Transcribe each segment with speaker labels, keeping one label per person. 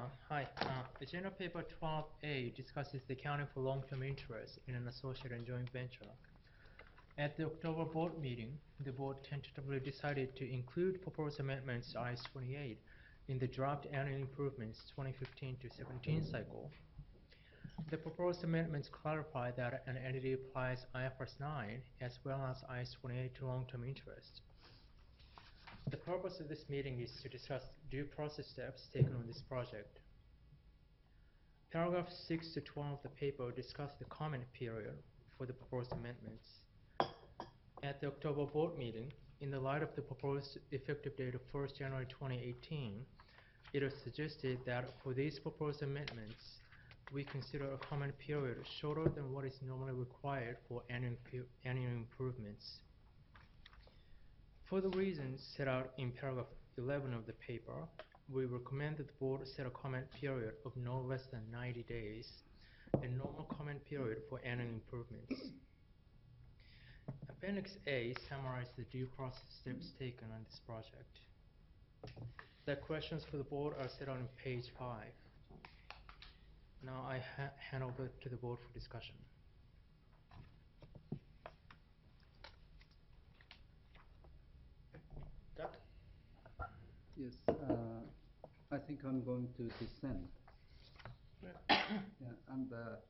Speaker 1: Hi. Agenda paper 12A discusses the accounting for long-term interest in an associate and joint venture. At the October board meeting, the board tentatively decided to include proposed amendments to IAS 28 in the draft annual improvements 2015 to 17 cycle. The proposed amendments clarify that an entity applies IFRS 9 as well as IAS 28 to long-term interest. The purpose of this meeting is to discuss due process steps taken on this project. Paragraphs 6 to 12 of the paper discuss the comment period for the proposed amendments. At the October board meeting, in the light of the proposed effective date of 1st January 2018, it was suggested that for these proposed amendments, we consider a comment period shorter than what is normally required for annual improvements. For the reasons set out in paragraph 11 of the paper, we recommend that the board set a comment period of no less than 90 days, a normal comment period for annual improvements. Appendix A summarizes the due process steps taken on this project. The questions for the board are set out on page 5. Now I hand over to the board for discussion. Doug?
Speaker 2: Yes, I think I'm going to dissent. Yeah, and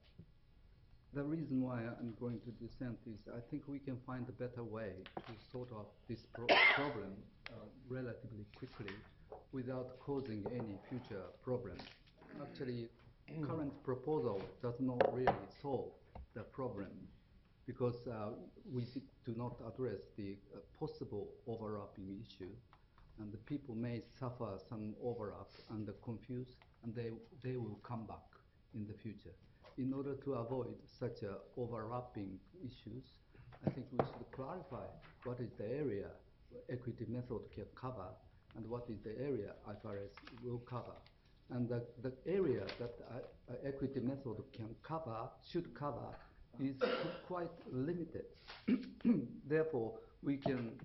Speaker 2: the reason why I'm going to dissent is I think we can find a better way to sort out this problem relatively quickly without causing any future problems. Actually, current proposal does not really solve the problem because we do not address the possible overlapping issue, and the people may suffer some overlap and confuse, and they will come back in the future. In order to avoid such overlapping issues, I think we should clarify what is the area equity method can cover and what is the area IFRS will cover. And the area that equity method can cover, should cover, is quite limited. Therefore, we can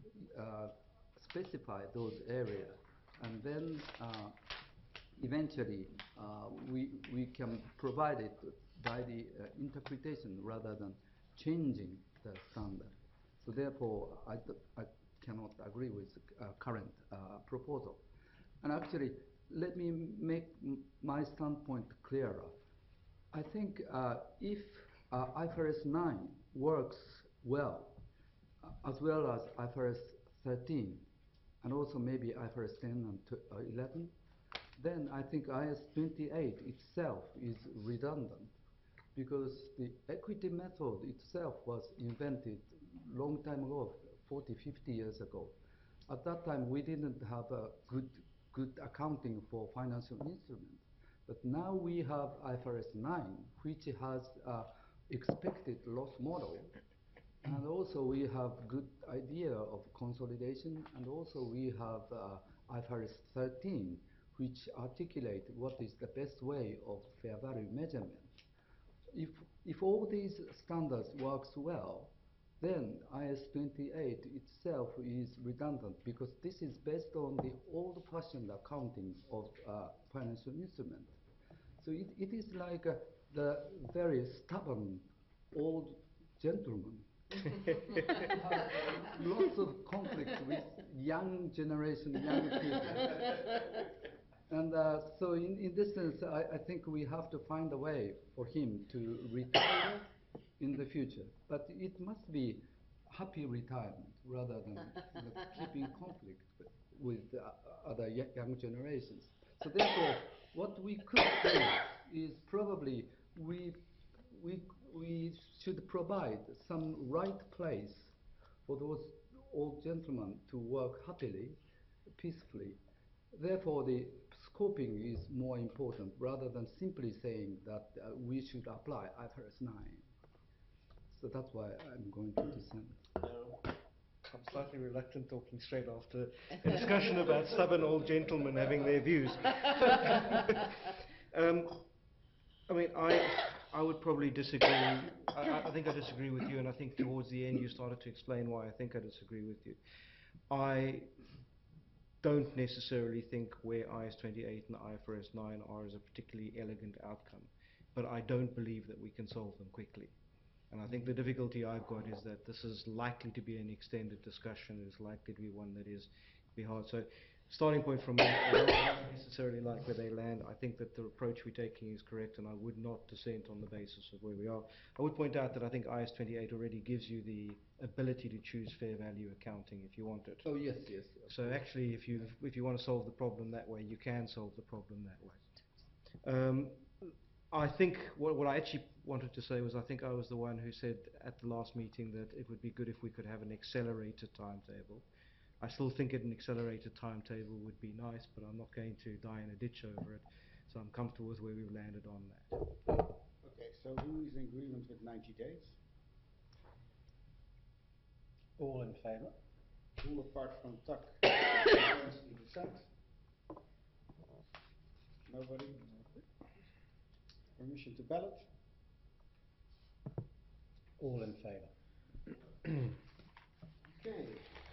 Speaker 2: specify those areas, and then eventually we can provide it by the interpretation rather than changing the standard. So therefore, I cannot agree with current proposal. And actually, let me make my standpoint clearer. I think if IFRS 9 works well, as well as IFRS 13, and also maybe IFRS 10 and 11, then I think IAS 28 itself is redundant, because the equity method itself was invented long time ago, 40, 50 years ago. At that time, we didn't have a good accounting for financial instruments. But now we have IFRS 9, which has expected loss model. And also we have good idea of consolidation, and also we have IFRS 13, which articulate what is the best way of fair value measurement. If all these standards works well, then IAS 28 itself is redundant, because this is based on the old-fashioned accounting of financial instrument. So it is like the very stubborn old gentleman. Lots of conflict with young generation, young people. And so in this sense, I think we have to find a way for him to retire in the future. But it must be happy retirement rather than keeping conflict with other young generations. So therefore, what we could do is probably we should provide some right place for those old gentlemen to work happily, peacefully. Therefore, the scoping is more important rather than simply saying that we should apply IFRS 9. So that's why I'm going to dissent.
Speaker 3: No, I'm slightly reluctant talking straight after a discussion about stubborn old gentlemen having their views. I mean, I would probably disagree. I think I disagree with you, and I think towards the end you started to explain why I think I disagree with you. don't necessarily think where IS 28 and IFRS 9 are as a particularly elegant outcome, but I don't believe that we can solve them quickly. And I think the difficulty I've got is that this is likely to be an extended discussion. It's likely to be one that is be hard. So, starting point from me, I don't necessarily like where they land. I think that the approach we're taking is correct, and I would not dissent on the basis of where we are. I would point out that I think IS 28 already gives you the ability to choose fair value accounting if you want it.
Speaker 2: Oh, yes, yes.
Speaker 3: So actually, if you want to solve the problem that way, you can solve the problem that way. I think what I actually wanted to say was I think I was the one who said at the last meeting that it would be good if we could have an accelerated timetable. I still think an accelerated timetable would be nice, but I'm not going to die in a ditch over it. So I'm comfortable with where we've landed on that.
Speaker 4: Okay, so who is in agreement with 90 days?
Speaker 5: All in favour?
Speaker 4: All apart from Tuck. Against the dissent? Nobody? Permission to ballot?
Speaker 5: All in favour.
Speaker 4: Okay.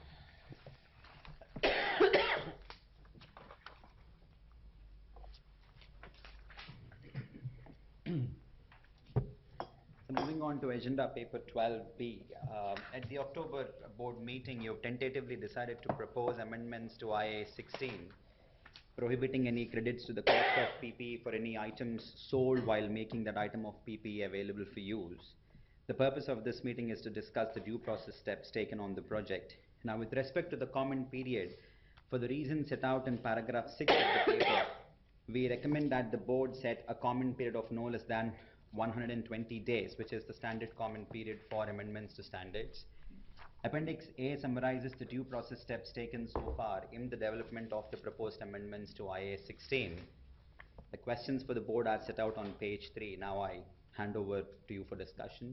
Speaker 6: So moving on to agenda paper 12B, at the October board meeting, you tentatively decided to propose amendments to IA 16, prohibiting any credits to the cost of PPE for any items sold while making that item of PPE available for use. The purpose of this meeting is to discuss the due process steps taken on the project. Now, with respect to the comment period, for the reasons set out in paragraph 6 of the paper, we recommend that the board set a comment period of no less than 120 days, which is the standard comment period for amendments to standards. Appendix A summarizes the due process steps taken so far in the development of the proposed amendments to IA 16. The questions for the board are set out on page 3. Now I hand over to you for discussion.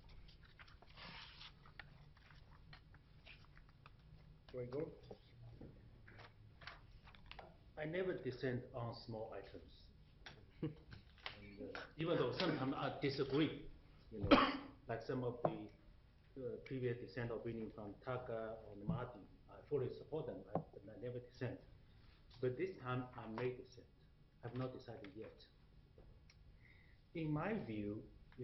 Speaker 3: Gregor?
Speaker 5: I never dissent on small items. And, even though sometimes I disagree, like some of the previous dissent opinion from Taka and Martin, I fully support them, but I never dissent. But this time I may dissent. I have not decided yet. In my view,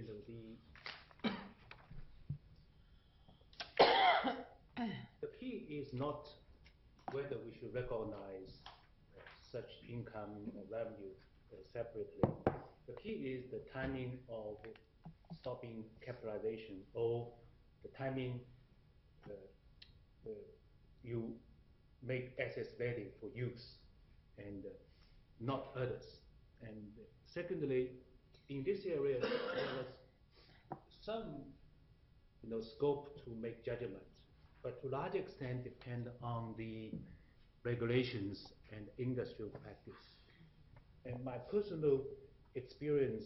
Speaker 5: the key is not whether we should recognize such income or revenue separately. The key is the timing of stopping capitalization, or the timing you make assets ready for use and not others. And secondly, in this area, there was some scope to make judgment, but to a large extent depend on the regulations and industrial practice. And my personal experience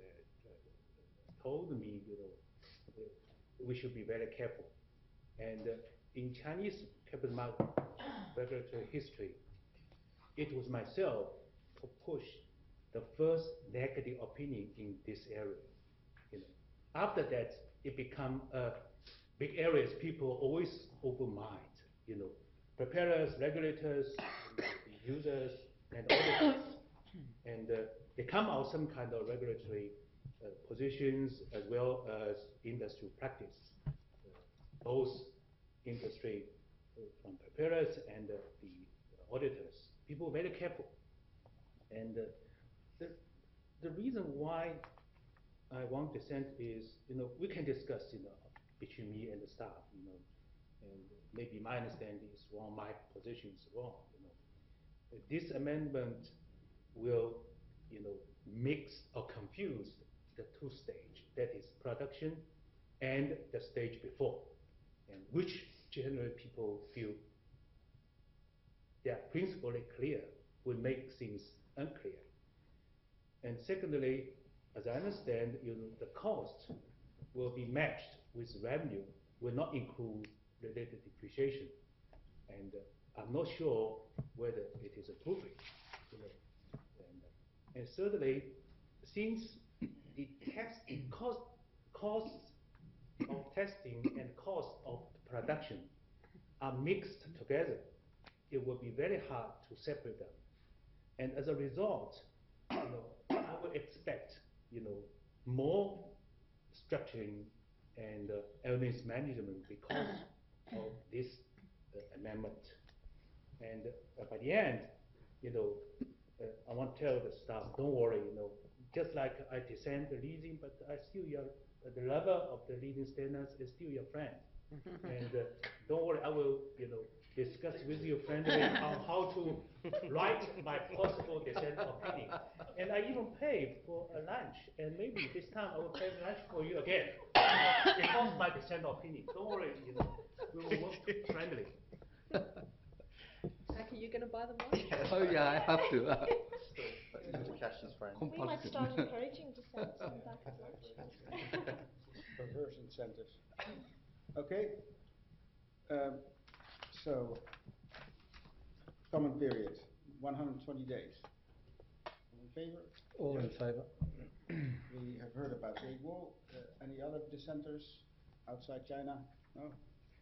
Speaker 5: told me, we should be very careful. And in Chinese capital market regulatory history, it was myself who pushed the first negative opinion in this area. After that, it become big areas people always overmind. Preparers, regulators, users, and auditors, and they come out some kind of regulatory positions as well as industry practice, both industry from preparers and the auditors. People are very careful, and the reason why I want dissent is, we can discuss, between me and the staff, and maybe my understanding is wrong, my position is wrong, This amendment will, mix or confuse the two stage, that is production and the stage before, and which generally people feel they are principally clear will make things unclear. And secondly, as I understand, the cost will be matched with revenue, will not include related depreciation. And I'm not sure whether it is appropriate. And thirdly, since the costs of testing and cost of production are mixed together it will be very hard to separate them. And as a result, I would expect, more structuring and evidence management because of this amendment. And by the end, I want to tell the staff, don't worry, just like I dissent the leading, but I still the level of the leading standards is still your friend. And don't worry, I will, discuss with you friendly on how to write my possible dissent opinion. And I even paid for a lunch, and maybe this time I will pay lunch for you again. Because my dissent opinion. Don't worry, we will work friendly.
Speaker 7: Zach, are you going to buy them lunch?
Speaker 2: Oh yeah, I have to.
Speaker 6: Mr. Cash's friend.
Speaker 7: We might start encouraging dissent on the back of lunch.
Speaker 4: Perverse incentives. Okay. So, comment period, 120 days. All in favor?
Speaker 8: All in favour.
Speaker 4: We have heard about Great Wall. Any other dissenters outside China? No?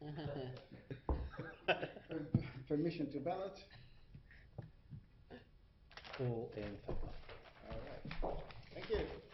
Speaker 4: Permission to ballot?
Speaker 8: All in favour.
Speaker 4: All right. Thank you.